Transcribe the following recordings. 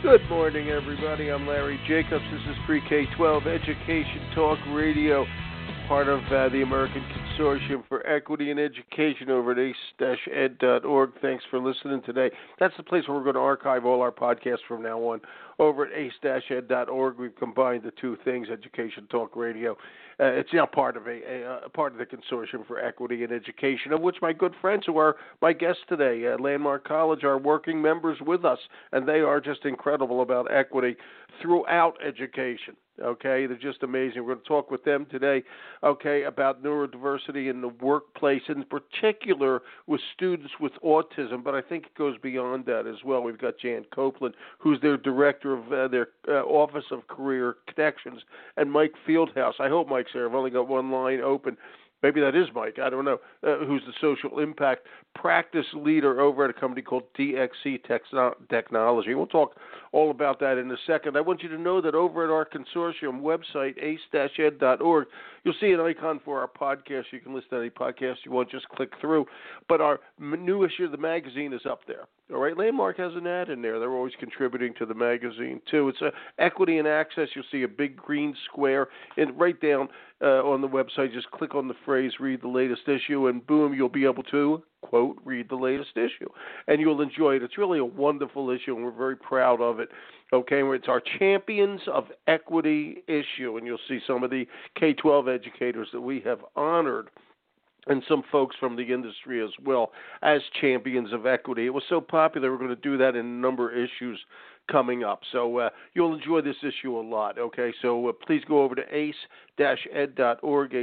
Good morning, everybody. I'm Larry Jacobs. This is Pre-K-12 Education Talk Radio, part of the American Consortium for Equity in Education over at ace-ed.org. Thanks for listening today. That's the place where we're going to archive all our podcasts from now on. Over at ace-ed.org, we've combined the two things, Education Talk Radio. It's now part of part of the Consortium for Equity in Education, of which my good friends who are my guests today, Landmark College, are working members with us, and they are just incredible about equity throughout education. Okay, they're just amazing. We're going to talk with them today, okay, about neurodiversity in the workplace, in particular with students with autism, but I think it goes beyond that as well. We've got Jan Copeland, who's their director of their Office of Career Connections, and Mike Fieldhouse. I hope Mike's there. I've only got one line open. Maybe that is Mike, I don't know, who's the social impact practice leader over at a company called DXC Technology. We'll talk all about that in a second. I want you to know that over at our consortium website, ace-ed.org, you'll see an icon for our podcast. You can listen to any podcast you want, just click through. But our new issue of the magazine is up there. All right, Landmark has an ad in there. They're always contributing to the magazine, too. It's Equity and Access. You'll see a big green square and right down on the website. Just click on the phrase, read the latest issue, and boom, you'll be able to, quote, read the latest issue. And you'll enjoy it. It's really a wonderful issue, and we're very proud of it. Okay, it's our Champions of Equity issue, and you'll see some of the K-12 educators that we have honored and some folks from the industry as well as champions of equity. It was so popular, we're going to do that in a number of issues coming up. So you'll enjoy this issue a lot, okay? So please go over to ace-ed.org,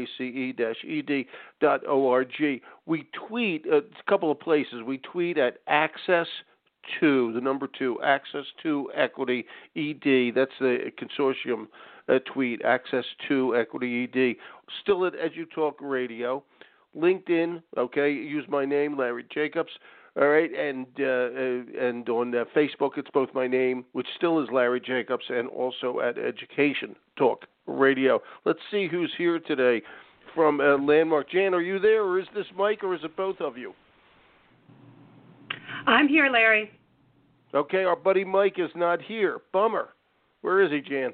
ace-ed.org. We tweet a couple of places. We tweet at Access to, the number 2, Access to Equity ED. That's the consortium tweet, Access to Equity ED. Still at EduTalk Radio. LinkedIn, okay, use my name, Larry Jacobs, all right, and on Facebook, it's both my name, which still is Larry Jacobs, and also at Education Talk Radio. Let's see who's here today from Landmark. Jan, are you there, or is this Mike, or is it both of you? I'm here, Larry. Okay, our buddy Mike is not here. Bummer. Where is he, Jan?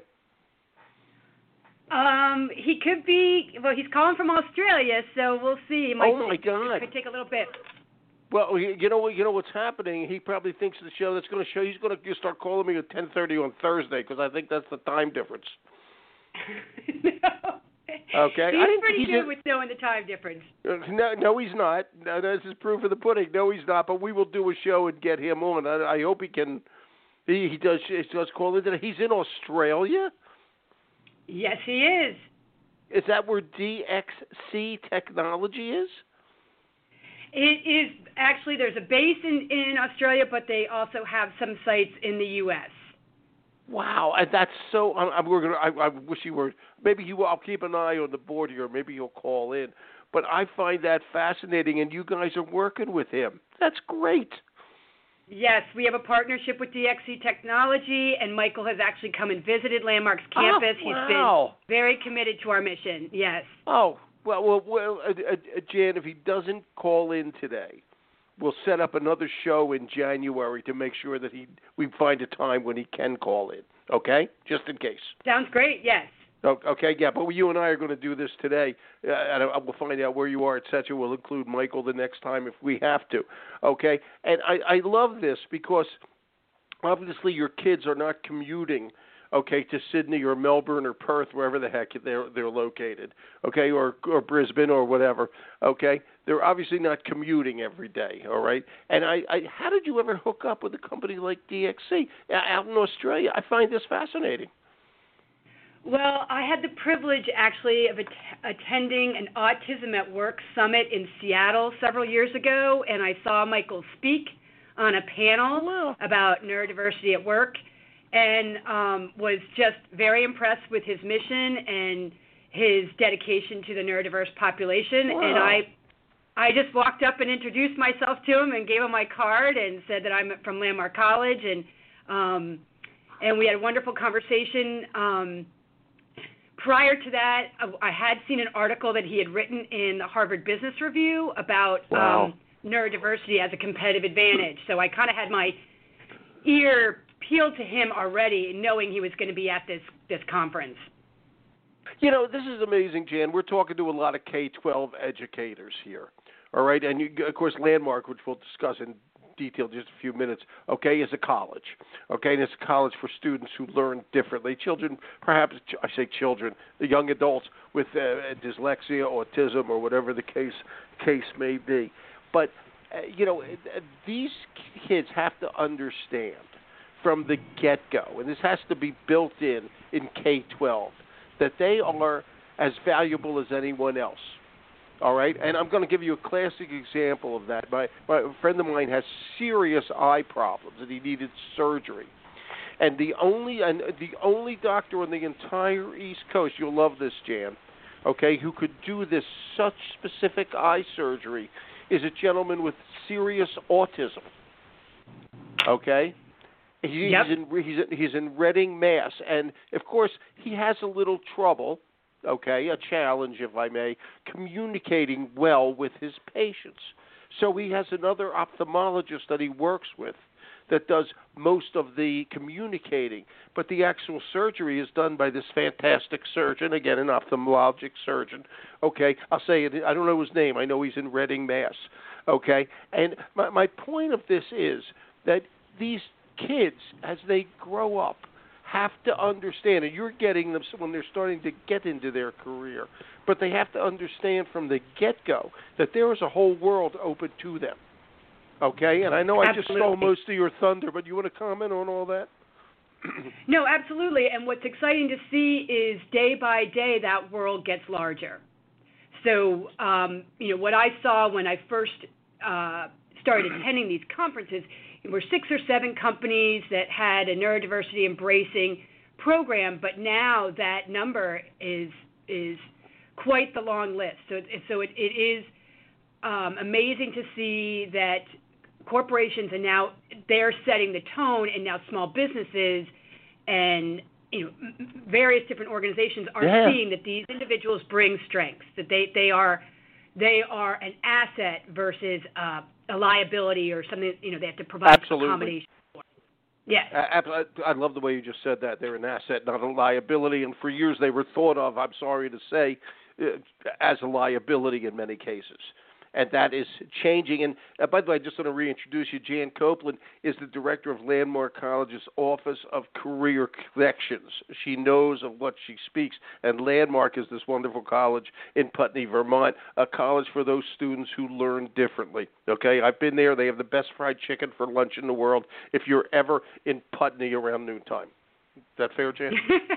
He could be, well, he's calling from Australia, so we'll see. Oh, my God. It could take a little bit. Well, you know what's happening? He probably thinks the show that's going to show, he's going to start calling me at 10:30 on Thursday because I think that's the time difference. No. Okay. He's pretty good with knowing the time difference. No, he's not. No, this is proof of the pudding. No, he's not, but we will do a show and get him on. I hope he can. He does call in today. He's in Australia? Yes, he is. Is that where DXC Technology is? It is actually, there's a base in Australia, but they also have some sites in the U.S. Wow, and that's so. I wish you were. Maybe I'll keep an eye on the board here. Maybe you'll call in. But I find that fascinating, and you guys are working with him. That's great. Yes, we have a partnership with DXC Technology, and Michael has actually come and visited Landmark's campus. Oh, wow. He's been very committed to our mission, yes. Oh, well, Jan, if he doesn't call in today, we'll set up another show in January to make sure that we find a time when he can call in, okay? Just in case. Sounds great, yes. Okay, yeah, but you and I are going to do this today, and we'll find out where you are, et cetera. We'll include Michael the next time if we have to, okay? And I love this because obviously your kids are not commuting, okay, to Sydney or Melbourne or Perth, wherever the heck they're located, okay, or Brisbane or whatever, okay? They're obviously not commuting every day, all right? And how did you ever hook up with a company like DXC out in Australia? I find this fascinating. Well, I had the privilege, actually, of attending an Autism at Work summit in Seattle several years ago, and I saw Michael speak on a panel about neurodiversity at work, and was just very impressed with his mission and his dedication to the neurodiverse population. Wow. And I just walked up and introduced myself to him and gave him my card and said that I'm from Landmark College, and we had a wonderful conversation. Prior to that, I had seen an article that he had written in the Harvard Business Review about neurodiversity as a competitive advantage. So I kind of had my ear appealed to him already, knowing he was going to be at this conference. You know, this is amazing, Jan. We're talking to a lot of K-12 educators here, all right? And, of course, Landmark, which we'll discuss in detail in just a few minutes, okay, is a college, okay? And it's a college for students who learn differently. Children, perhaps, I say children, the young adults with dyslexia, autism, or whatever the case may be. But, these kids have to understand from the get-go, and this has to be built in K-12, that they are as valuable as anyone else, all right? And I'm going to give you a classic example of that. My friend of mine has serious eye problems, and he needed surgery. And the only doctor on the entire East Coast, you'll love this, Jan, okay, who could do this such specific eye surgery is a gentleman with serious autism, okay? He's in Reading, Mass. And, of course, he has a little trouble, okay, a challenge, if I may, communicating well with his patients. So he has another ophthalmologist that he works with that does most of the communicating. But the actual surgery is done by this fantastic surgeon, again, an ophthalmologic surgeon, okay? I'll say it, I don't know his name. I know he's in Reading, Mass, okay? And my point of this is that these kids, as they grow up, have to understand, and you're getting them when they're starting to get into their career, but they have to understand from the get-go that there is a whole world open to them, okay? And I know I just stole most of your thunder, but you want to comment on all that? No, absolutely, and what's exciting to see is day by day that world gets larger. So, what I saw when I first started attending these conferences, were 6 or 7 companies that had a neurodiversity embracing program, but now that number is quite the long list. So it is amazing to see that corporations are now, they're setting the tone, and now small businesses and various different organizations are seeing that these individuals bring strengths, that they are an asset versus a liability or something they have to provide accommodation for. Yeah. I love the way you just said that. They're an asset, not a liability. And for years they were thought of, I'm sorry to say, as a liability in many cases. And that is changing. And by the way, I just want to reintroduce you. Jan Copeland is the director of Landmark College's Office of Career Connections. She knows of what she speaks. And Landmark is this wonderful college in Putney, Vermont, a college for those students who learn differently. Okay, I've been there. They have the best fried chicken for lunch in the world if you're ever in Putney around noontime. Is that fair, Jan?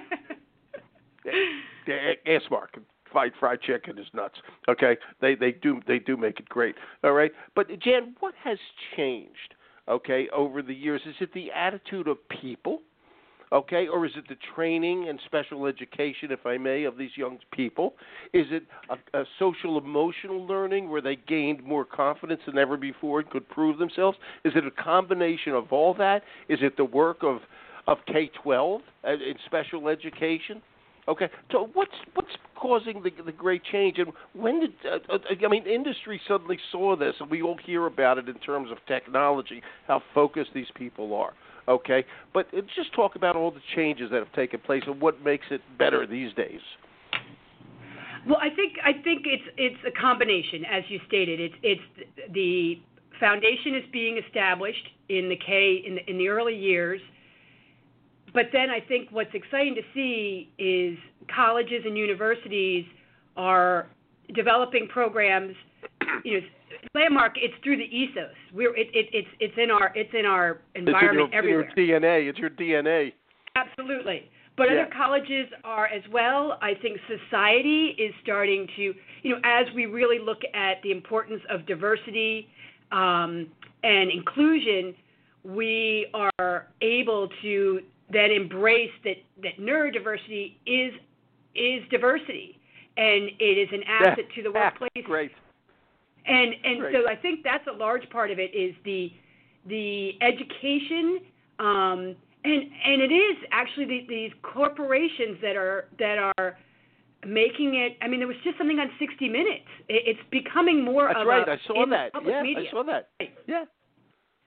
Ask Mark. Fried chicken is nuts. Okay, they do make it great. All right, but Jan, what has changed? Okay, over the years, is it the attitude of people? Okay, or is it the training and special education, if I may, of these young people? Is it a social emotional learning where they gained more confidence than ever before and could prove themselves? Is it a combination of all that? Is it the work of K-12 in special education? Okay, so what's causing the great change, and when did industry suddenly saw this, and we all hear about it in terms of technology, how focused these people are. Okay, but just talk about all the changes that have taken place and what makes it better these days. Well, I think it's a combination, as you stated. It's the foundation is being established in the early years. But then I think what's exciting to see is colleges and universities are developing programs. Landmark, it's through the ethos. It's in our environment everywhere. It's your DNA. Absolutely. But other colleges are as well. I think society is starting to, as we really look at the importance of diversity and inclusion, we are able to then embrace that neurodiversity is diversity, and it is an asset to the workplace. Great. And Great. So I think that's a large part of it is the education, and it is actually these corporations that are making it. I mean, there was just something on 60 Minutes. It's becoming more That's of right. a I saw that. Public media. I saw that. Yeah.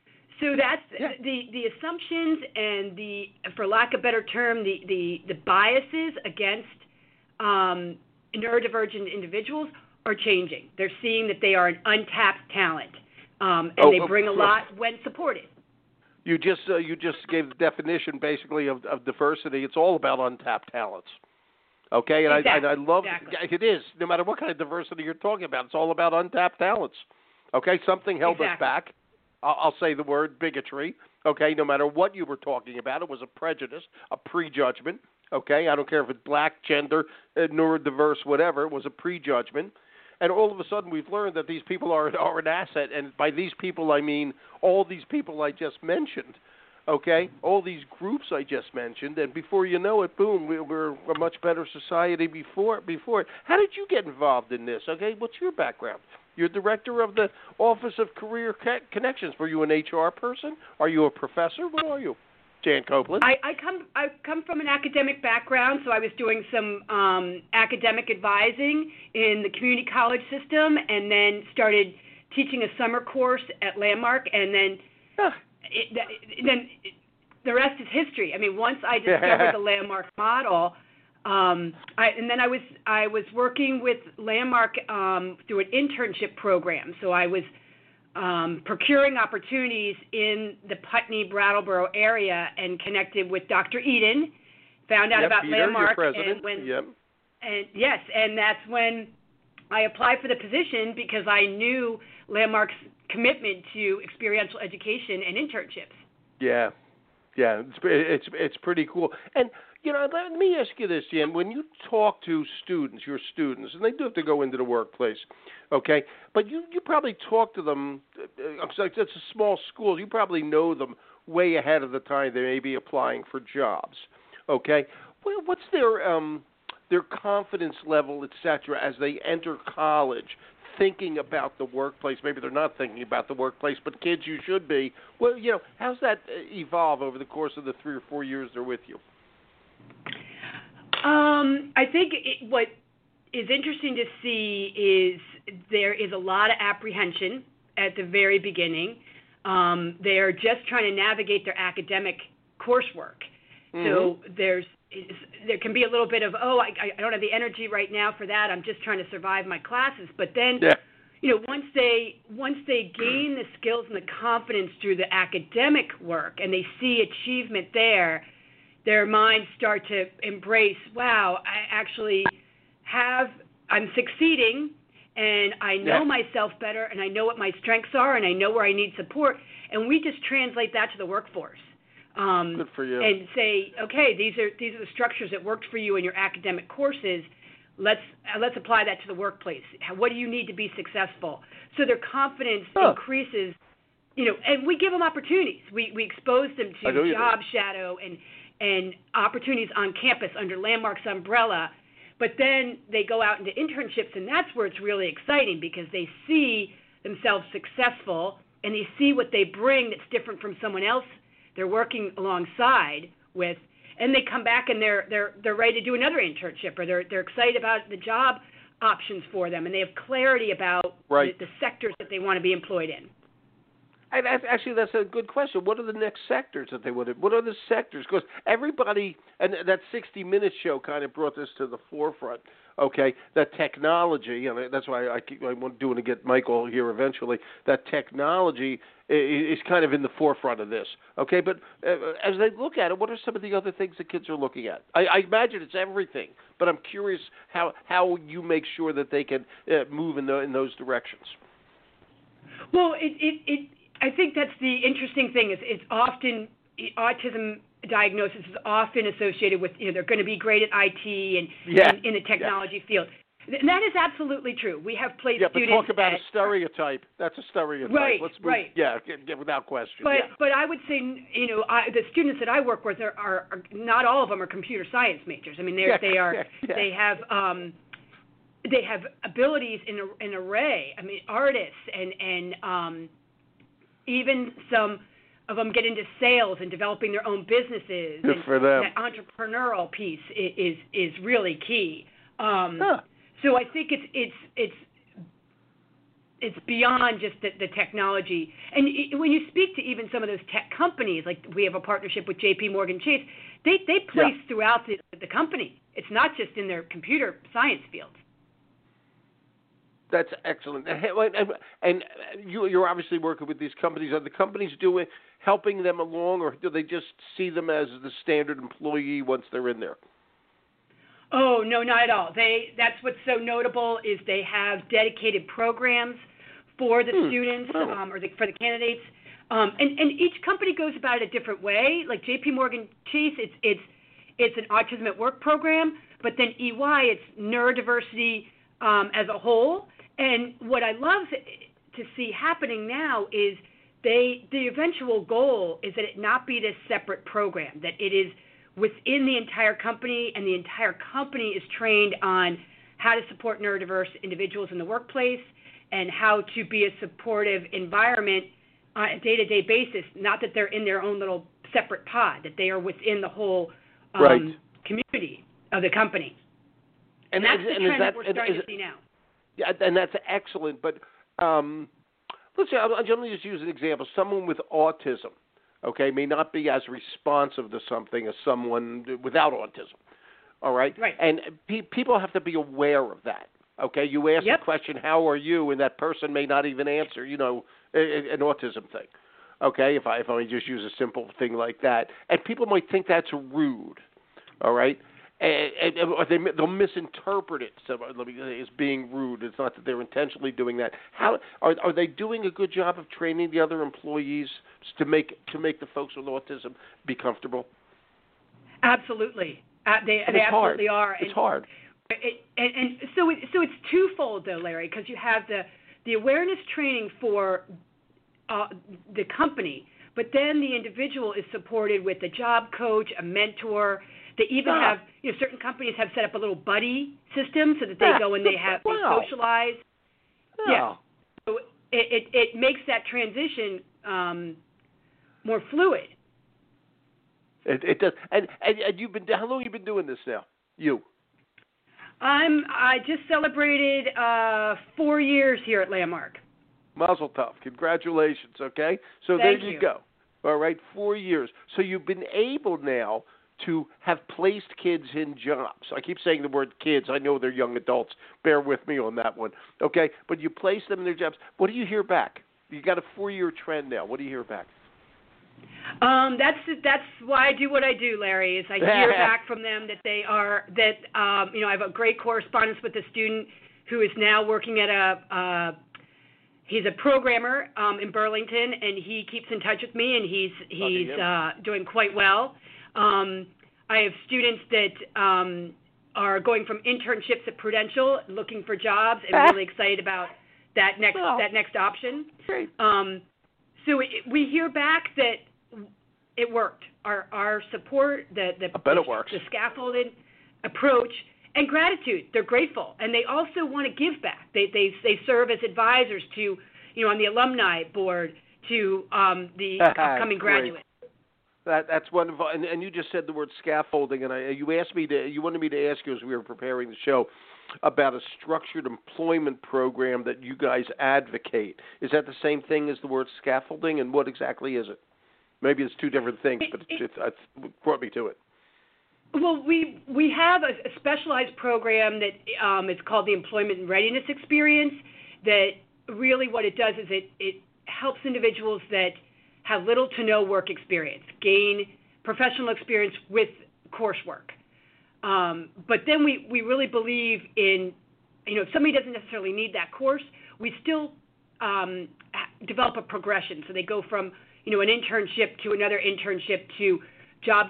So that's the assumptions and the, for lack of a better term, the biases against neurodivergent individuals are changing. They're seeing that they are an untapped talent, and they bring a lot when supported. You just gave the definition basically of diversity. It's all about untapped talents. Okay, and exactly. I love exactly. it is, no matter what kind of diversity you're talking about, it's all about untapped talents. Okay, something held us back. I'll say the word bigotry. Okay, no matter what you were talking about, it was a prejudice, a prejudgment. Okay, I don't care if it's black, gender, neurodiverse, whatever. It was a prejudgment. And all of a sudden we've learned that these people are an asset. And by these people, I mean all these people I just mentioned. Okay, all these groups I just mentioned, and before you know it, boom, we're a much better society before it. How did you get involved in this? Okay, what's your background? You're director of the Office of Career Connections. Were you an HR person? Are you a professor? What are you, Jan Copeland? I come from an academic background, so I was doing some academic advising in the community college system, and then started teaching a summer course at Landmark, and then. Then the rest is history. I mean, once I discovered the Landmark model, I was working with Landmark through an internship program. So I was procuring opportunities in the Putney, Brattleboro area, and connected with Dr. Eden. Found out about Peter, Landmark, your president. and that's when I applied for the position because I knew Landmark's commitment to experiential education and internships. Yeah, it's pretty cool. And let me ask you this, Jan. When you talk to your students, and they do have to go into the workplace, okay? But you probably talk to them. It's a small school. You probably know them way ahead of the time they may be applying for jobs, okay? What's their confidence level, et cetera, as they enter college? Thinking about the workplace. Maybe they're not thinking about the workplace, but kids, you should be. Well, how's that evolve over the course of the 3 or 4 years they're with you? I think what is interesting to see is there is a lot of apprehension at the very beginning. They're just trying to navigate their academic coursework. Mm-hmm. So there can be a little bit of, I don't have the energy right now for that. I'm just trying to survive my classes. But then, once they gain the skills and the confidence through the academic work and they see achievement there, their minds start to embrace, wow, I'm succeeding, and I know myself better, and I know what my strengths are, and I know where I need support. And we just translate that to the workforce. Good for you. And say, okay, these are the structures that worked for you in your academic courses. Let's apply that to the workplace. What do you need to be successful? So their confidence increases, and we give them opportunities. We expose them to job shadow and opportunities on campus under Landmark's umbrella. But then they go out into internships, and that's where it's really exciting because they see themselves successful and they see what they bring that's different from someone else they're working alongside with, and they come back and they're ready to do another internship, or they're excited about the job options for them, and they have clarity about the sectors that they want to be employed in. And actually, that's a good question. What are the next sectors that they would have? What are the sectors? Because everybody, and that 60 Minutes show kind of brought this to the forefront. Okay, that technology, and that's why I want to get Michael here eventually. That technology is kind of in the forefront of this. Okay, but as they look at it, what are some of the other things the kids are looking at? I imagine it's everything, but I'm curious how you make sure that they can move in those directions. Well, I think that's the interesting thing. Is it's often autism diagnosis is often associated with they're going to be great at IT and in the technology field. And that is absolutely true. We have played students. Yeah, but talk about a stereotype. That's a stereotype. Let's move. Right. Yeah, without question. But I would say the students that I work with are not all of them are computer science majors. I mean they have abilities in an array. I mean artists and even some of them get into sales and developing their own businesses. Good for them. That entrepreneurial piece is really key. So I think it's beyond just the technology. And when you speak to even some of those tech companies, like we have a partnership with J.P. Morgan Chase, they place throughout the company. It's not just in their computer science fields. That's excellent. And you're obviously working with these companies. Are the companies helping them along, or do they just see them as the standard employee once they're in there? Oh, no, not at all. That's what's so notable is they have dedicated programs for the students or for the candidates. And each company goes about it a different way. Like J.P. Morgan Chase, it's an Autism at Work program, but then EY, it's neurodiversity as a whole. And what I love to see happening now is the eventual goal is that it not be this separate program, that it is within the entire company, and the entire company is trained on how to support neurodiverse individuals in the workplace and how to be a supportive environment on a day-to-day basis, not that they're in their own little separate pod, that they are within the whole community of the company. And that's the trend that we're starting to see now. Yeah, and that's excellent. But let's say, I'm going to just use an example. Someone with autism, may not be as responsive to something as someone without autism. All right? Right. And people have to be aware of that. Okay? You ask a question, how are you? And that person may not even answer, an autism thing. Okay? If I just use a simple thing like that. And people might think that's rude. All right? Or they'll misinterpret it as being rude. It's not that they're intentionally doing that. How are they doing a good job of training the other employees to make the folks with autism be comfortable? Absolutely, they absolutely are. It's hard. And so it's twofold though, Larry, because you have the awareness training for the company, but then the individual is supported with a job coach, a mentor. They even have, certain companies have set up a little buddy system so that they go and they socialize. Yeah. So it makes that transition more fluid. It does. And how long have you been doing this now? You? I just celebrated 4 years here at Landmark. Mazel tov. Congratulations, okay? So Thank there you go. All right, 4 years. So you've been able now to have placed kids in jobs. I keep saying the word kids. I know they're young adults. Bear with me on that one. Okay? But you place them in their jobs. What do you hear back? You got a 4-year trend now. What do you hear back? That's why I do what I do, Larry, is I hear back from them that they are, I have a great correspondence with a student who is now working at he's a programmer in Burlington, and he keeps in touch with me, and he's doing quite well. I have students that are going from internships at Prudential, looking for jobs, and really excited about that next option. Great. So we hear back that it worked. Our support, the scaffolded approach, and gratitude. They're grateful, and they also want to give back. They serve as advisors to, on the alumni board to the upcoming graduates. That's wonderful, and you just said the word scaffolding, and you wanted me to ask you as we were preparing the show about a structured employment program that you guys advocate. Is that the same thing as the word scaffolding, and what exactly is it? Maybe it's two different things, but it brought me to it. Well, we have a specialized program that it's called the Employment and Readiness Experience. That really what it does is it helps individuals that have little to no work experience gain professional experience with coursework. But then we really believe in, if somebody doesn't necessarily need that course, we still develop a progression. So they go from, an internship to another internship to job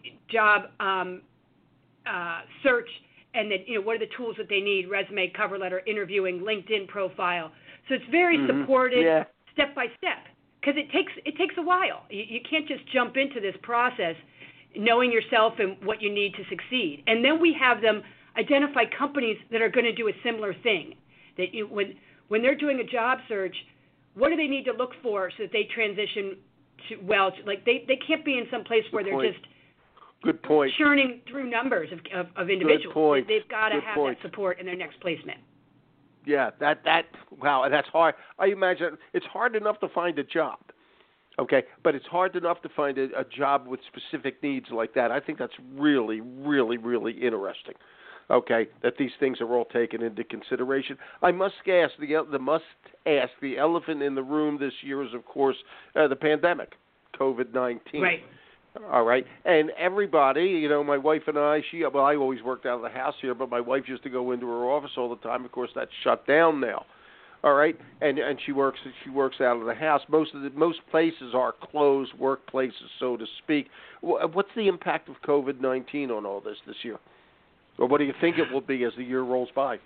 search, and then, what are the tools that they need, resume, cover letter, interviewing, LinkedIn profile. So it's very supported step by step, because it takes a while. You can't just jump into this process knowing yourself and what you need to succeed. And then we have them identify companies that are going to do a similar thing. That when they're doing a job search, what do they need to look for so that they transition like they can't be in some place where they're just Good point. churning through numbers of individuals. Good point. They've got to Good have point. that support in their next placement. Yeah, wow, and that's hard. I imagine it's hard enough to find a job, okay, but it's hard enough to find a job with specific needs like that. I think that's really, really, really interesting, okay, that these things are all taken into consideration. I must ask the elephant in the room this year is, of course, the pandemic, COVID-19. Right. All right, and everybody, my wife and I, I always worked out of the house here, but my wife used to go into her office all the time. Of course, that's shut down now. All right, and she works out of the house. Most places are closed workplaces, so to speak. What's the impact of COVID-19 on all this year, or what do you think it will be as the year rolls by?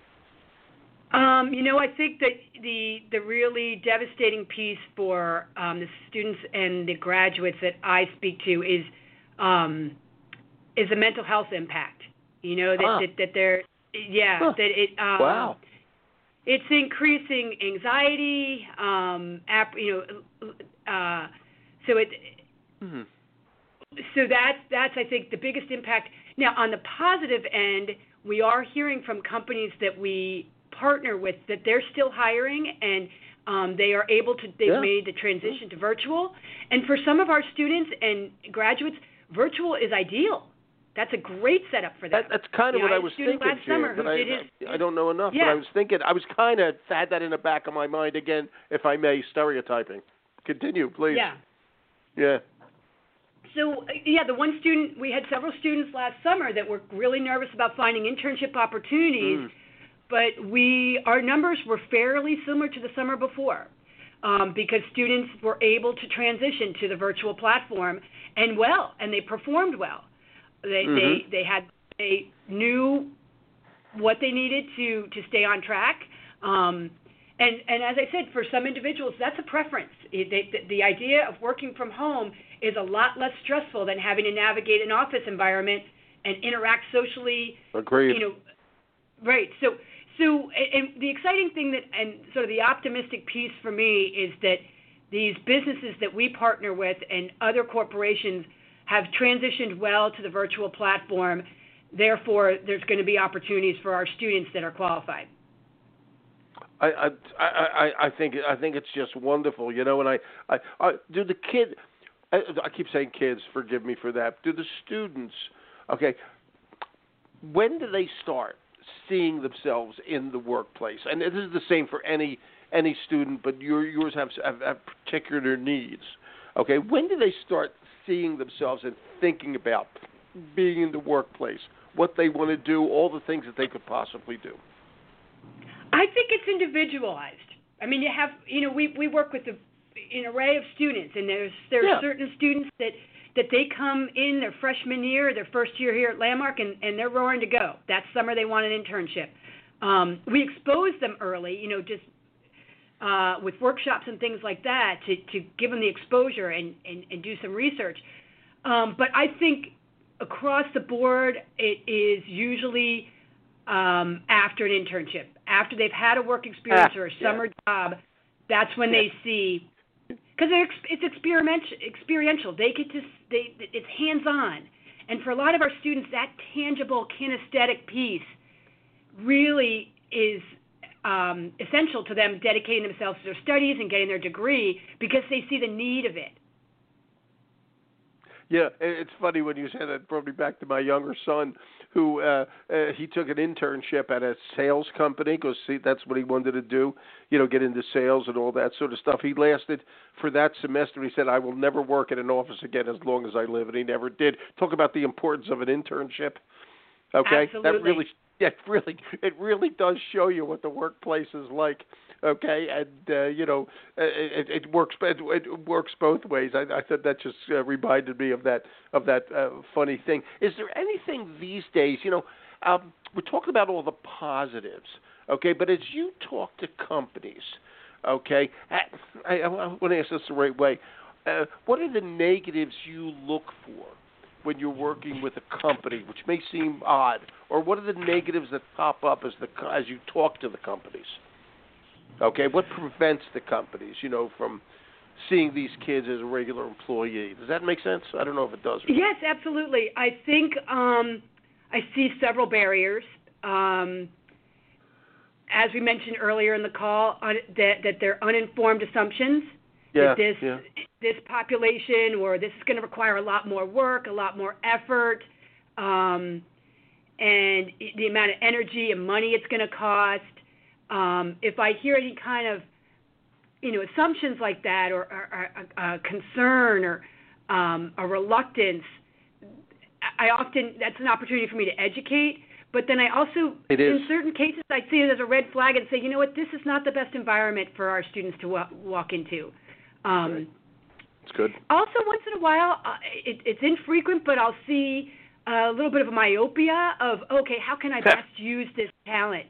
I think that the really devastating piece for the students and the graduates that I speak to is the mental health impact. That they're that it wow. It's increasing anxiety. So it. Mm-hmm. So that's I think the biggest impact. Now on the positive end, we are hearing from companies that we partner with that they're still hiring and they are able to. They've made the transition to virtual, and for some of our students and graduates, virtual is ideal. That's a great setup for them. That's kind of what I was thinking, last summer but I don't know enough. Yeah. But I was thinking, I was kind of had that in the back of my mind again, if I may, stereotyping. Continue, please. Yeah. Yeah. So, we had several students last summer that were really nervous about finding internship opportunities, but our numbers were fairly similar to the summer before because students were able to transition to the virtual platform and they performed well. They knew what they needed to stay on track. And as I said, for some individuals, that's a preference. The idea of working from home is a lot less stressful than having to navigate an office environment and interact socially. Agreed. Right. So and the exciting thing and sort of the optimistic piece for me is that these businesses that we partner with and other corporations have transitioned well to the virtual platform. Therefore, there's going to be opportunities for our students that are qualified. I think it's just wonderful, and I do the kid. I keep saying kids. Forgive me for that. Do the students? Okay. When do they start seeing themselves in the workplace? And this is the same for any student, but yours have particular needs. Okay. When do they start seeing themselves and thinking about being in the workplace, what they want to do, all the things that they could possibly do? I think it's individualized. I mean, we work with an array of students, and there are certain students that they come in their freshman year, their first year here at Landmark, and they're roaring to go. That summer they want an internship. We expose them early, just with workshops and things like that to give them the exposure and do some research. But I think across the board it is usually after an internship. After they've had a work experience or a summer job, that's when they see, because it's experiential. They get to, it's hands-on. And for a lot of our students, that tangible kinesthetic piece really is essential to them dedicating themselves to their studies and getting their degree because they see the need of it. Yeah, it's funny when you say that. It brought me back to my younger son, who he took an internship at a sales company because that's what he wanted to do, get into sales and all that sort of stuff. He lasted for that semester. He said, "I will never work in an office again as long as I live," and he never did. Talk about the importance of an internship. Okay, absolutely. It really does show you what the workplace is like. Okay, and it works. It works both ways. I thought that just reminded me of that funny thing. Is there anything these days? We're talking about all the positives. Okay, but as you talk to companies, okay, I want to ask this the right way. What are the negatives you look for when you're working with a company, which may seem odd, or what are the negatives that pop up as you talk to the companies? Okay, what prevents the companies, from seeing these kids as a regular employee? Does that make sense? I don't know if it does. Yes, absolutely. I think I see several barriers, and as we mentioned earlier in the call, that they're uninformed assumptions. Yeah, That this population, or this is going to require a lot more work, a lot more effort, and the amount of energy and money it's going to cost. If I hear any kind of, assumptions like that, or a concern, or a reluctance, that's an opportunity for me to educate. But then I also, in certain cases, I see it as a red flag and say, you know what, this is not the best environment for our students to walk into. Right. It's good. Also, once in a while, it's infrequent, but I'll see a little bit of a myopia of, okay, how can I best use this talent?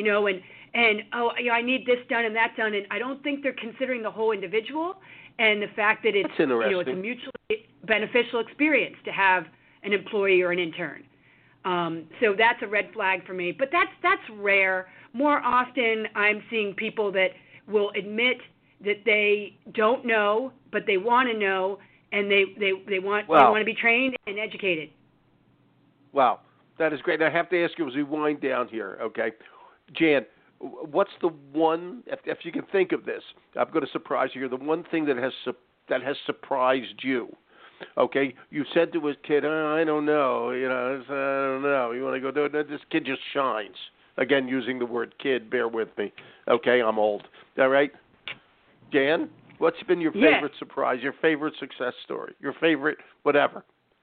I need this done and that done, and I don't think they're considering the whole individual and the fact that it's it's a mutually beneficial experience to have an employee or an intern. So that's a red flag for me, but that's rare. More often, I'm seeing people that will admit that they don't know, but they want to know, and they want to be trained and educated. Wow, that is great. I have to ask you as we wind down here, okay, Jan, what's the one, if you can think of this, I'm going to surprise you here, the one thing that has surprised you? Okay, you said to a kid, I don't know, I don't know. You want to go do it? This kid just shines. Again, using the word kid, bear with me. Okay, I'm old. All right? Jan, what's been your favorite surprise, your favorite success story, your favorite whatever?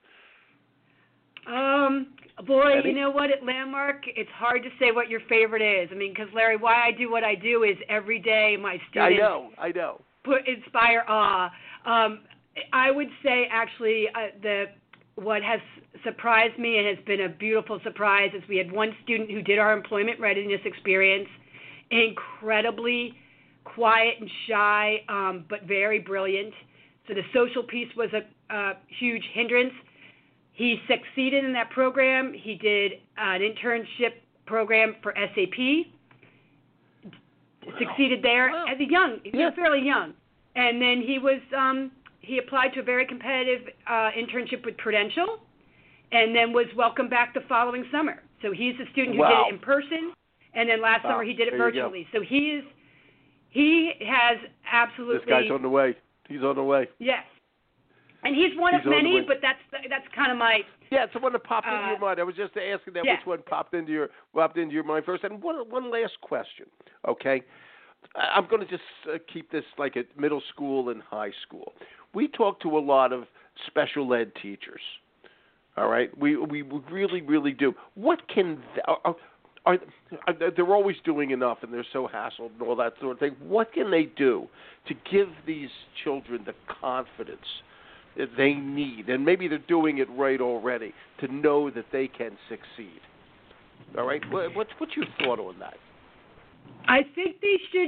Boy, you know what, at Landmark, it's hard to say what your favorite is. I mean, because, Larry, why I do what I do is every day my students I know. Inspire awe. I would say, actually, what has surprised me and has been a beautiful surprise is we had one student who did our employment readiness experience, incredibly quiet and shy, but very brilliant. So the social piece was a huge hindrance. He succeeded in that program. He did an internship program for SAP, succeeded there as a fairly young. And then he applied to a very competitive internship with Prudential, and then was welcomed back the following summer. So he's a student who did it in person, and then last summer he did it virtually. So he has absolutely. This guy's on the way. He's on the way. Yes. And he's one of many, but that's kind of my. Yeah, it's the one that popped into your mind. I was just asking that which one popped into your mind first. And one last question, okay? I'm going to just keep this like at middle school and high school. We talk to a lot of special ed teachers. All right, we really, really do. What can they're always doing enough, and they're so hassled and all that sort of thing. What can they do to give these children the confidence that they need, and maybe they're doing it right already, to know that they can succeed? All right, what's your thought on that? I think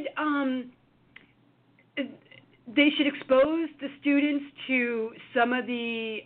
they should expose the students to some of the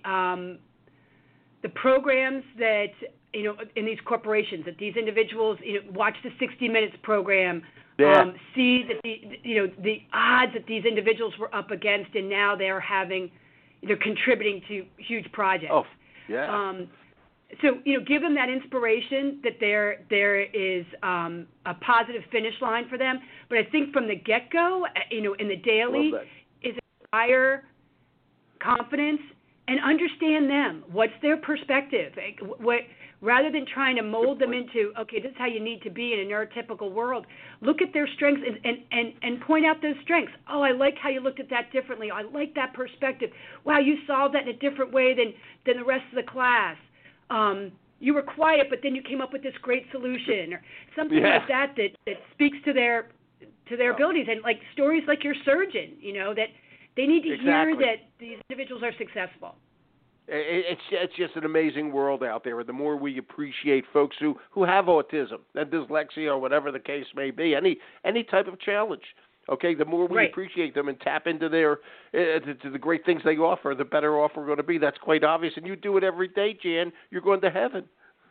programs that in these corporations, that these individuals watch the 60 Minutes program, see that the odds that these individuals were up against, and now they're contributing to huge projects. Oh, yeah. So, give them that inspiration that there is a positive finish line for them. But I think from the get-go, in the daily, is inspire confidence and understand them. What's their perspective? Rather than trying to mold them into, okay, this is how you need to be in a neurotypical world, look at their strengths and point out those strengths. Oh, I like how you looked at that differently. I like that perspective. Wow, you solved that in a different way than the rest of the class. You were quiet, but then you came up with this great solution, or something like that speaks to their abilities, and like stories like your surgeon, that they need to hear that these individuals are successful. It's just an amazing world out there, and the more we appreciate folks who have autism and dyslexia or whatever the case may be, any type of challenge. Okay, the more we appreciate them and tap into to the great things they offer, the better off we're going to be. That's quite obvious, and you do it every day, Jan. You're going to heaven.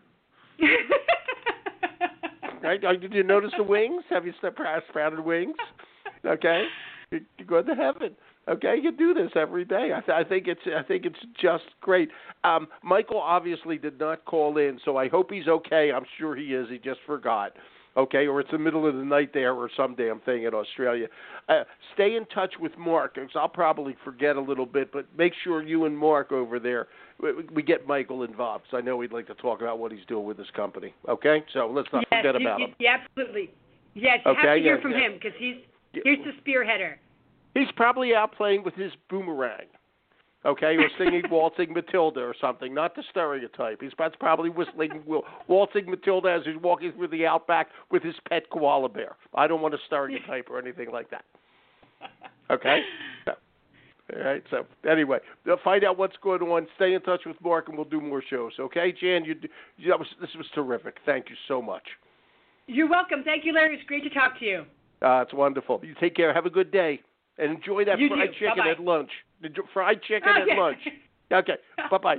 Right? Did you notice the wings? Have you sprouted wings? Okay, you're going to heaven. Okay, you do this every day. I think it's just great. Michael obviously did not call in, so I hope he's okay. I'm sure he is. He just forgot. Okay, or it's the middle of the night there or some damn thing in Australia. Stay in touch with Mark, because I'll probably forget a little bit, but make sure you and Mark over there, we get Michael involved, because I know he'd like to talk about what he's doing with his company. Okay? So let's not forget about him. Yeah, absolutely. Yes, you have to hear from him, because he's the spearheader. He's probably out playing with his boomerang. Okay, or singing Waltzing Matilda or something, not the stereotype. He's probably whistling Waltzing Matilda as he's walking through the outback with his pet koala bear. I don't want to stereotype or anything like that. Okay? All right, so anyway, find out what's going on. Stay in touch with Mark, and we'll do more shows. Okay, Jan, this was terrific. Thank you so much. You're welcome. Thank you, Larry. It's great to talk to you. It's wonderful. You take care. Have a good day. And enjoy that fried chicken Bye-bye. at lunch. The fried chicken at lunch. Okay. Bye-bye.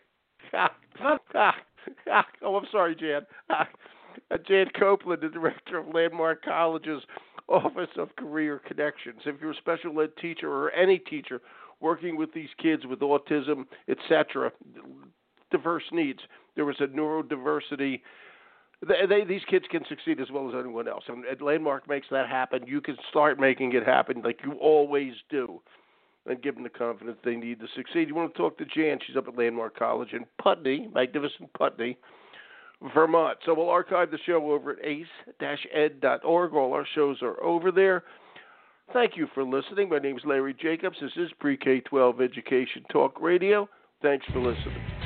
I'm sorry, Jan. Jan Copeland, the director of Landmark College's Office of Career Connections. If you're a special ed teacher or any teacher working with these kids with autism, etc., diverse needs, there is a neurodiversity. These kids can succeed as well as anyone else. And Landmark makes that happen. You can start making it happen like you always do and give them the confidence they need to succeed. You want to talk to Jan. She's up at Landmark College in Putney, magnificent Putney, Vermont. So we'll archive the show over at ace-ed.org. All our shows are over there. Thank you for listening. My name is Larry Jacobs. This is Pre-K-12 Education Talk Radio. Thanks for listening.